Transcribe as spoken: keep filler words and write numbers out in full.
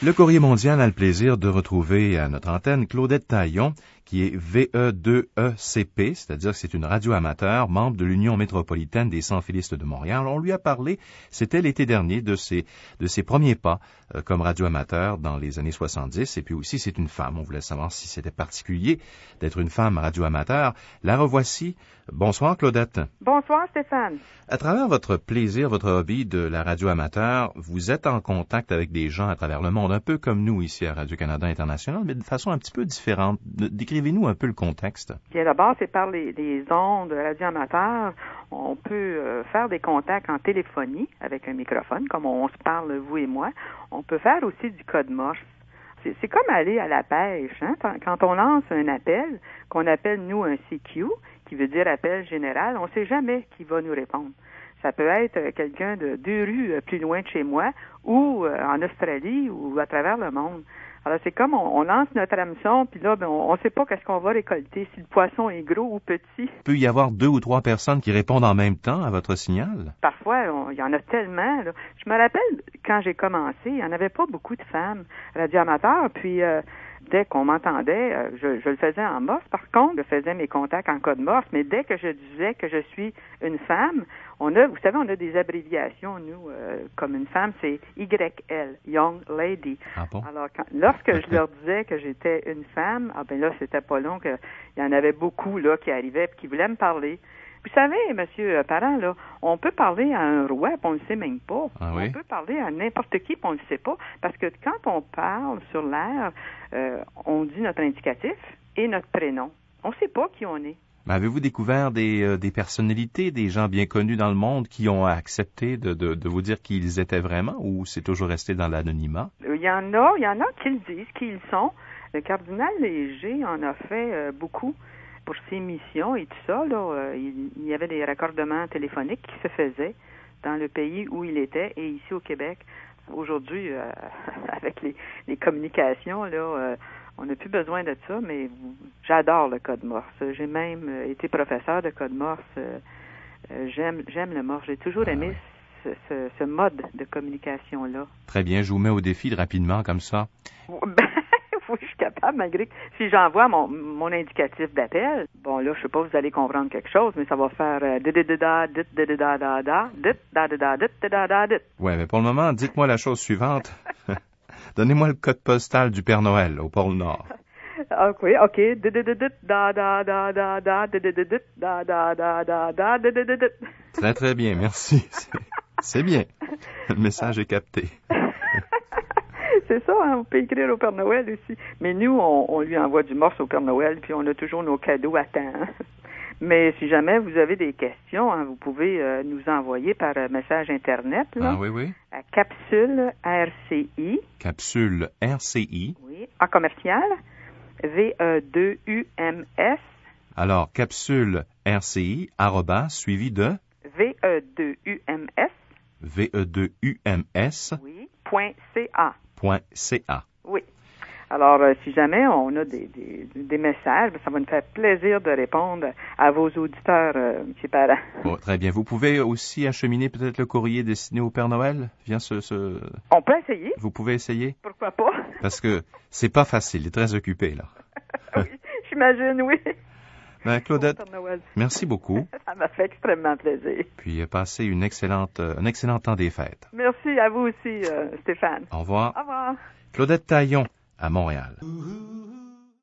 Le Courrier mondial a le plaisir de retrouver à notre antenne Claudette Taillon, qui est V E deux E C P, c'est-à-dire que c'est une radio amateur, membre de l'Union métropolitaine des sans-filistes de Montréal. On lui a parlé, c'était l'été dernier, de ses, de ses premiers pas euh, comme radio amateur dans les années soixante-dix. Et puis aussi, c'est une femme. On voulait savoir si c'était particulier d'être une femme radio amateur. La revoici. Bonsoir, Claudette. Bonsoir, Stéphane. À travers votre plaisir, votre hobby de la radio amateur, vous êtes en contact avec des gens à travers le monde, un peu comme nous ici à Radio-Canada International, mais de façon un petit peu différente. Décrivez-nous un peu le contexte. Bien, d'abord, c'est par les, les ondes radio amateur. On peut euh, faire des contacts en téléphonie avec un microphone, comme on, on se parle, vous et moi. On peut faire aussi du code morse. C'est, c'est comme aller à la pêche, hein? Quand on lance un appel, qu'on appelle, nous, un C Q, qui veut dire appel général, on ne sait jamais qui va nous répondre. Ça peut être quelqu'un de deux rues plus loin de chez moi ou euh, en Australie ou à travers le monde. Alors, c'est comme on, on lance notre hameçon, puis là, ben, on ne sait pas qu'est-ce qu'on va récolter, si le poisson est gros ou petit. Il peut y avoir deux ou trois personnes qui répondent en même temps à votre signal? Parfois, on, il y en a tellement. Là. Je me rappelle, quand j'ai commencé, il n'y en avait pas beaucoup de femmes radioamateurs, puis euh, dès qu'on m'entendait, euh, je, je le faisais en morse. Par contre, je faisais mes contacts en code morse, mais dès que je disais que je suis une femme, on a, vous savez, on a des abréviations, nous, euh, comme une femme, c'est Y L, Young Lady. Ah bon? Alors, quand, lorsque je leur disais que j'étais une femme, ah ben là, c'était pas long, qu'il y en avait beaucoup là qui arrivaient et qui voulaient me parler. Vous savez, monsieur Parent, là, on peut parler à un roi, puis on ne le sait même pas. Ah oui? On peut parler à n'importe qui, puis on ne le sait pas. Parce que quand on parle sur l'air, euh, on dit notre indicatif et notre prénom. On ne sait pas qui on est. Mais avez-vous découvert des, euh, des personnalités, des gens bien connus dans le monde qui ont accepté de, de, de vous dire qui ils étaient vraiment, ou c'est toujours resté dans l'anonymat? Il y en a, il y en a qui le disent, qui ils sont. Le cardinal Léger en a fait euh, beaucoup pour ses missions et tout ça. Là, euh, il, il y avait des raccordements téléphoniques qui se faisaient dans le pays où il était et ici au Québec. Aujourd'hui, euh, avec les, les communications, là, euh, on n'a plus besoin de ça, mais j'adore le code morse. J'ai même été professeur de code morse. Euh, j'aime, j'aime le morse. J'ai toujours aimé ce, ce, ce mode de communication-là. Très bien, je vous mets au défi de rapidement comme ça. Ben, oui, je suis capable, malgré que si j'envoie mon, mon indicatif d'appel, bon là, je sais pas, vous allez comprendre quelque chose, mais ça va faire ouais, mais pour le moment, dites-moi la chose suivante. Donnez-moi le code postal du Père Noël au pôle Nord. OK, OK. Très, très bien, merci. C'est, c'est bien. Le message est capté. C'est ça, hein, on peut écrire au Père Noël aussi. Mais nous, on, on lui envoie du morse au Père Noël, puis on a toujours nos cadeaux à temps. Mais si jamais vous avez des questions, hein, vous pouvez euh, nous envoyer par euh, message Internet. Là, ah oui, oui. À Capsule R C I. Capsule R C I. Oui, en commercial. V E deux U M S. Alors, capsule R C I, arrobas, suivi de? V E deux U M S. V E deux U M S. Oui, point C A. Point C A. Oui. Alors, euh, si jamais on a des, des, des messages, ça va nous faire plaisir de répondre à vos auditeurs, euh, M. Parent. Bon, très bien. Vous pouvez aussi acheminer peut-être le courrier destiné au Père Noël via ce, ce... On peut essayer. Vous pouvez essayer? Pourquoi pas? Parce que c'est pas facile, il est très occupé, là. Oui, j'imagine, oui. Ben, Claudette, merci beaucoup. Ça m'a fait extrêmement plaisir. Puis passez une excellente, euh, un excellent temps des fêtes. Merci à vous aussi, euh, Stéphane. Au revoir. Au revoir. Claudette Taillon, à Montréal.